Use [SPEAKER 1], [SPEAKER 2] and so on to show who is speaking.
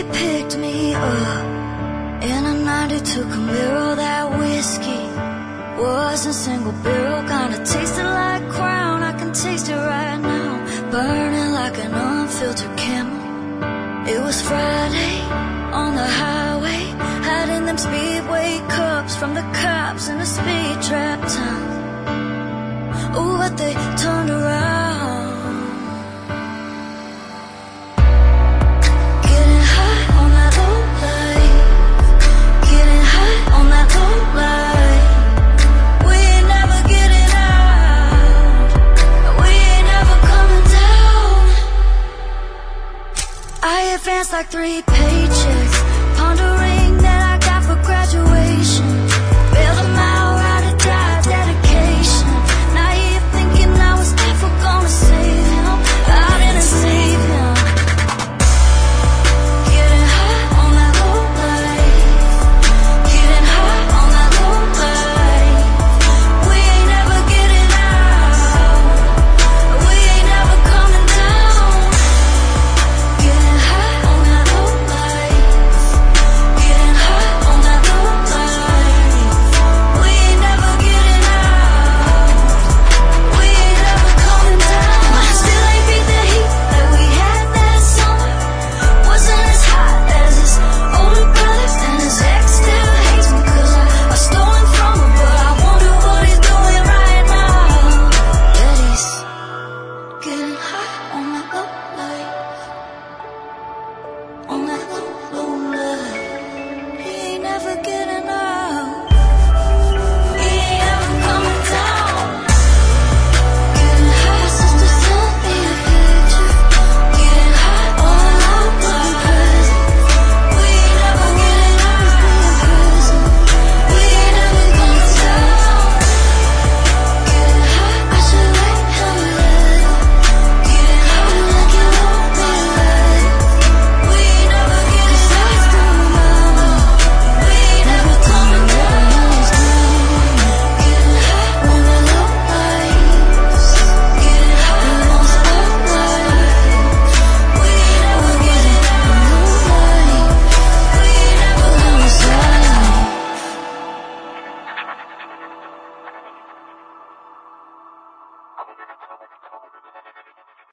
[SPEAKER 1] picked me up in a 92 Camaro. That whiskey wasn't single barrel, kinda tasted like Crown. I can taste it right now, burning like an unfiltered camel. It was Friday on the highway, hiding them speedway cups from the cops in a speed trap town. Oh, but they turned around. Getting high on that low life, getting high on that low life. We ain't never getting out, we ain't never coming down. I advanced like 3 paychecks,